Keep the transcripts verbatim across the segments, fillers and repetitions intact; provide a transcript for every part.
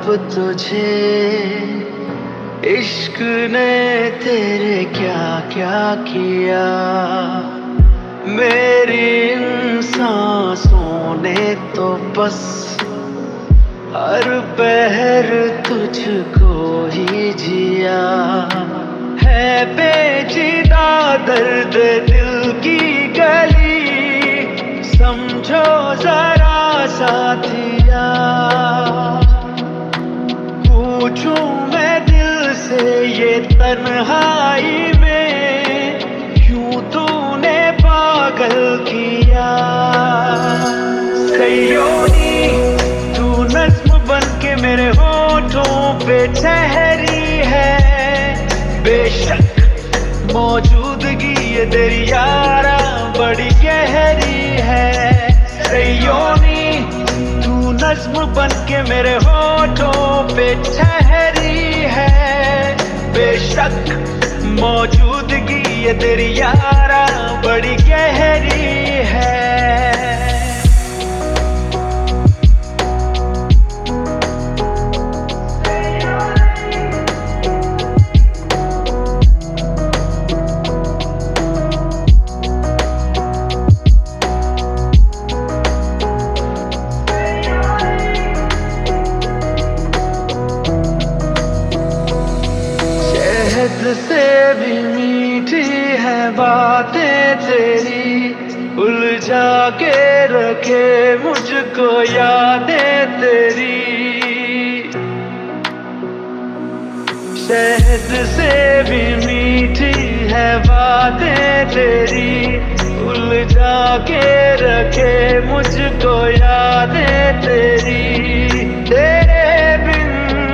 अब तुझे इश्क ने तेरे क्या क्या किया। मेरी इन सांसों ने तो बस हर पहर तुझको ही जिया। है पेचीदा दर्द दिल की गली, समझो जरा साथिया। पूछूं मैं दिल से ये तन्हाई में, क्यों तूने पागल किया। सैयोनी तू नज्म बन के मेरे होठों पे ठहरी है। बेशक मौजूदगी ये तेरी यारा बड़ी गहरी है। सैयोनी तू नज्म बन के मेरे होठों पे ठहरी है। बेशक मौजूदगी ये तेरी यारा बड़ी गहरी है। से भी मीठी है बातें तेरी, उलझा के रखे मुझको यादें तेरी। शहद से भी मीठी है बातें तेरी, उलझा के रखे मुझको यादें तेरी। तेरे बिन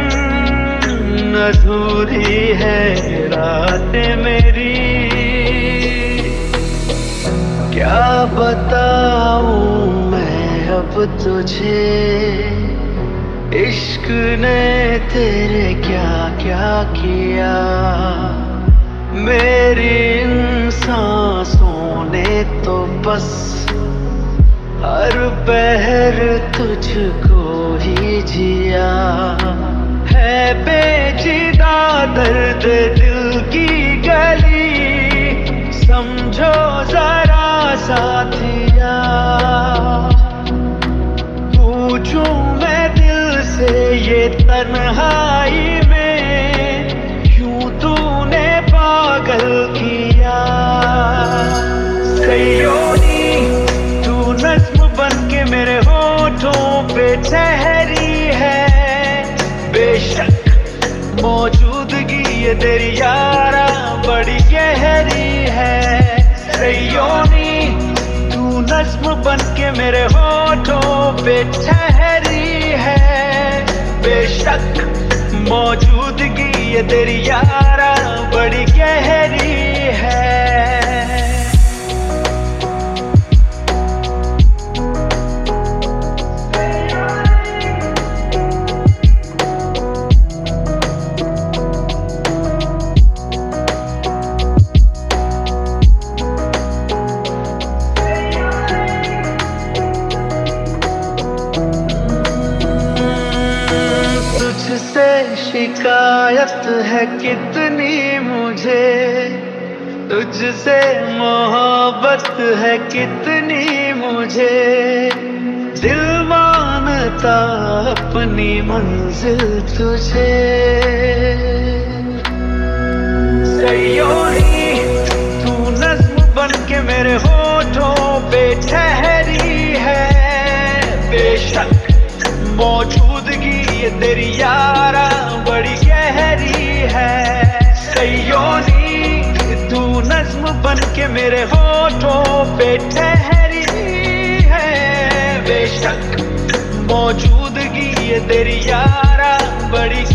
अधूरी है रातें मेरी, क्या बताऊं मैं अब तुझे इश्क ने तेरे क्या क्या किया। मेरी इन सांसों ने तो बस हर पहर तुझको ही जिया। है पेचीदा दर्द दिल की गली, समझो जरा साथिया। पूछूं मैं दिल से ये तन्हाई में, क्यों तूने पागल किया। सैयोनी तू नज्म बन के मेरे होठों पे ठहरी है। बेशक मौजूदगी ये तेरी यारा बड़ी गहरी है। सैयोनी तू नज्म बन के मेरे होठों पे ठहरी है। बेशक मौजूदगी ये तेरी यारा बड़ी गहरी है। तुझसे शिकायत है कितनी मुझे, तुझसे मोहब्बत है कितनी मुझे। दिल मानता अपनी मंजिल तुझे। सैयोनी तू नज्म बन के मेरे होठों पे ठहरी है। बेशक मौजूदगी ये तेरी यारा बड़ी गहरी है। सैयोनी तू नज्म बन के मेरे होठों पे ठहरी है। बेशक मौजूदगी ये तेरी यारा बड़ी